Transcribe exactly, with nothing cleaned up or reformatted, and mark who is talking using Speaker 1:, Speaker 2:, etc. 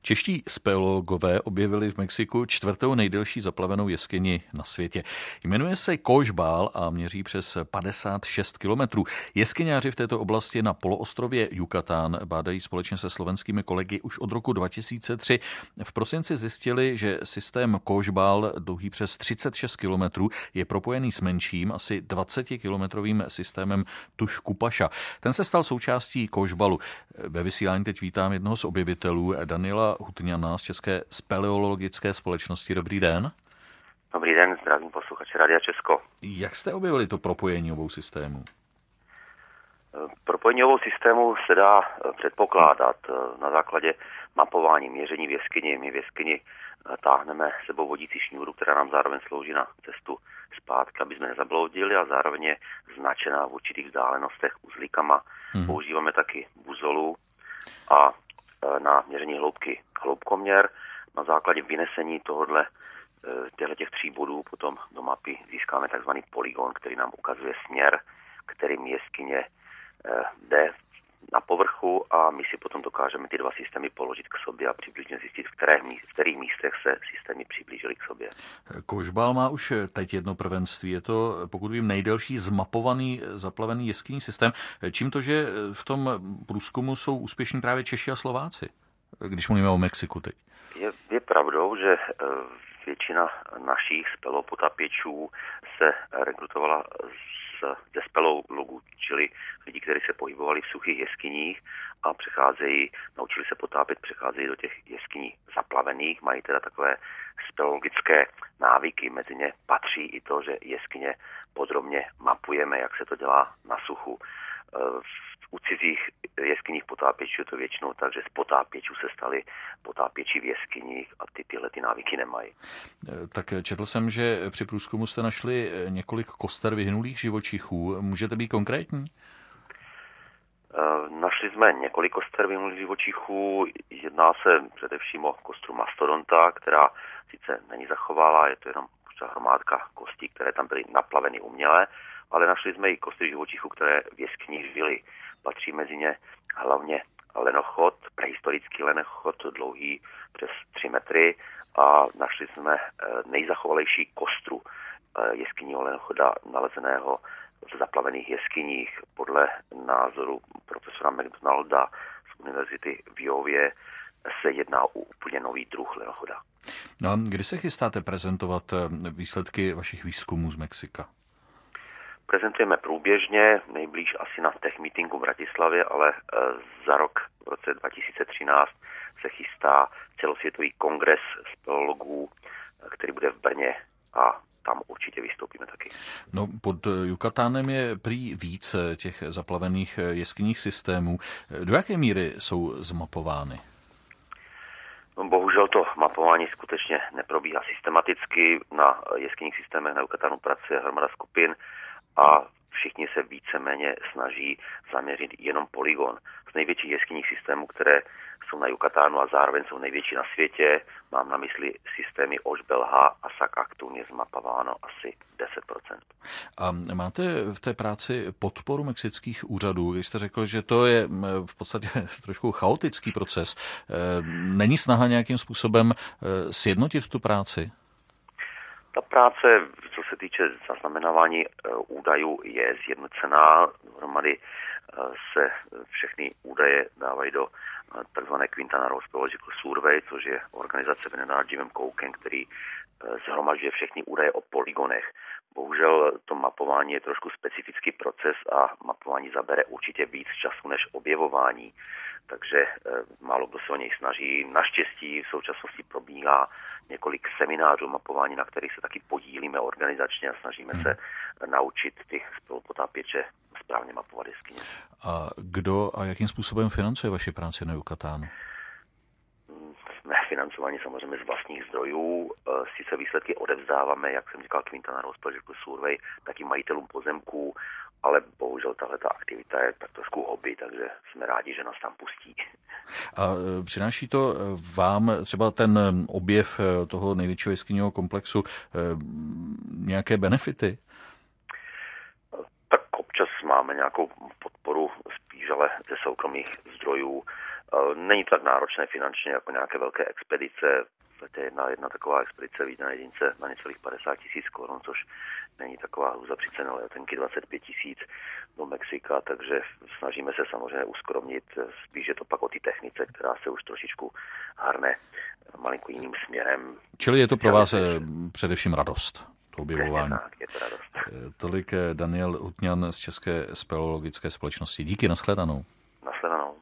Speaker 1: Čeští speleologové objevili v Mexiku čtvrtou nejdelší zaplavenou jeskyni na světě. Jmenuje se Coachbal a měří přes padesát šest kilometrů. Jeskyňáři v této oblasti na poloostrově Yucatán bádají společně se slovenskými kolegy už od roku dva tisíce tři. V prosinci zjistili, že systém Coachbal, dlouhý přes třicet šest kilometrů, je propojený s menším, asi dvacetikilometrovým systémem Tuškupaša. Ten se stal součástí Coachbalu. Ve vysílání teď vítám jednoho z objevitelů, Daniela Hutňana z České speleologické společnosti. Dobrý den.
Speaker 2: Dobrý den, zdravím posluchače Radia Česko.
Speaker 1: Jak jste objevili to propojení obou systémů?
Speaker 2: Propojení obou systémů se dá předpokládat na základě mapování měření v jeskyni. My v jeskyni táhneme sebou vodící šňůru, která nám zároveň slouží na cestu zpátky, aby jsme nezabloudili, a zároveň je značená v určitých vzdálenostech uzlíkama. Hmm. Používáme taky buzolu a na měření hloubky hloubkoměr. Na základě vynesení tohohle těch tří bodů potom do mapy získáme takzvaný polygon, který nám ukazuje směr, kterým jeskyně jde na povrchu, a my si potom dokážeme ty dva systémy položit k sobě a přibližně zjistit, v, které, v kterých místech se systémy přiblížily k sobě.
Speaker 1: Coachbal má už teď jedno prvenství. Je to, pokud vím, nejdelší zmapovaný zaplavený jeskyní systém. Čím to, že v tom průzkumu jsou úspěšní právě Češi a Slováci, když mluvíme o Mexiku teď?
Speaker 2: Je, je pravdou, že většina našich speleopotapěčů se rekrutovala ze speleologů, čili lidi, kteří se pohybovali v suchých jeskyních a přecházejí, naučili se potápět, přecházejí do těch jeskyní zaplavených, mají teda takové speleologické návyky. Mezi ně patří i to, že jeskyně podrobně mapujeme, jak se to dělá na suchu. U cizích jeskyních potápěčů je to většinou tak, že z potápěčů se stali potápěči v jeskyních a ty tyhle ty návyky nemají.
Speaker 1: Tak četl jsem, že při průzkumu jste našli několik koster vyhynulých živočichů. Můžete být konkrétní?
Speaker 2: Našli jsme několik koster vyhynulých živočichů. Jedná se především o kostru mastodonta, která sice není zachovalá, je to jenom hromádka kostí, které tam byly naplaveny uměle, ale našli jsme i kostry živočichů, které v jeskyních žily. Patří mezi ně hlavně lenochod, prehistorický lenochod, dlouhý přes tři metry, a našli jsme nejzachovalejší kostru jeskyního lenochoda nalezeného v zaplavených jeskyních. Podle názoru profesora McDonalda z univerzity v Jově se jedná o úplně nový druh lenochoda.
Speaker 1: No a kdy se chystáte prezentovat výsledky vašich výzkumů z Mexika?
Speaker 2: Prezentujeme průběžně, nejblíž asi na Tech Meetingu v Bratislavě, ale za rok v roce dva tisíce třináct se chystá celosvětový kongres speleologů, který bude v Brně, a tam určitě vystoupíme taky.
Speaker 1: No, pod Yucatánem je prý víc těch zaplavených jeskyních systémů. Do jaké míry jsou zmapovány?
Speaker 2: No, bohužel to mapování skutečně neprobíhá systematicky. Na jeskyních systémech na Yucatánu pracuje hromada skupin a všichni se víceméně snaží zaměřit jenom polygon. Z největších jeskyních systémů, které jsou na Yucatánu a zároveň jsou největší na světě, mám na mysli systémy Ožbelha a Sakaktum, je zmapováno asi deset procent.
Speaker 1: A máte v té práci podporu mexických úřadů? Když jste řekl, že to je v podstatě trošku chaotický proces, není snaha nějakým způsobem sjednotit tu práci?
Speaker 2: Ta práce, co se týče zaznamenávání údajů, je zjednocená. Dohromady se všechny údaje dávají do takzvané Quintana Roo Speleological Survey, což je organizace vedená Jimem Cokem, který shromažďuje všechny údaje o polygonech. Bohužel to mapování je trošku specifický proces a mapování zabere určitě víc času než objevování. Takže málo kdo se o něj snaží. Naštěstí v současnosti probíhá několik seminářů mapování, na kterých se taky podílíme organizačně a snažíme hmm. se naučit ty spolupotápěče správně mapovat jeskyně.
Speaker 1: A kdo a jakým způsobem financuje vaši práci na Yucatánu?
Speaker 2: Jsme financováni samozřejmě z vlastních zdrojů. Sice výsledky odevzdáváme, jak jsem říkal, Quintana Roo Speleological Survey, taky majitelům pozemků, ale bohužel tahleta aktivita je tak trošku hobby, takže jsme rádi, že nás tam pustí.
Speaker 1: A přináší to vám třeba ten objev toho největšího jeskyního komplexu nějaké benefity?
Speaker 2: Tak občas máme nějakou podporu spíš ale ze soukromých zdrojů. Není to tak náročné finančně jako nějaké velké expedice. Jedna, jedna taková expedice vyjde na jedince na necelých padesát tisíc korun, což není taková hůza při ceně letenky dvacet pět tisíc do Mexika, takže snažíme se samozřejmě uskromnit. Spíš je to pak o té technice, která se už trošičku hrne malinko jiným směrem.
Speaker 1: Čili je to pro vás především radost, to objevování.
Speaker 2: Tak, je to radost.
Speaker 1: Tolik Daniel Hutňan z České speleologické společnosti. Díky, nashledanou.
Speaker 2: Nashledanou.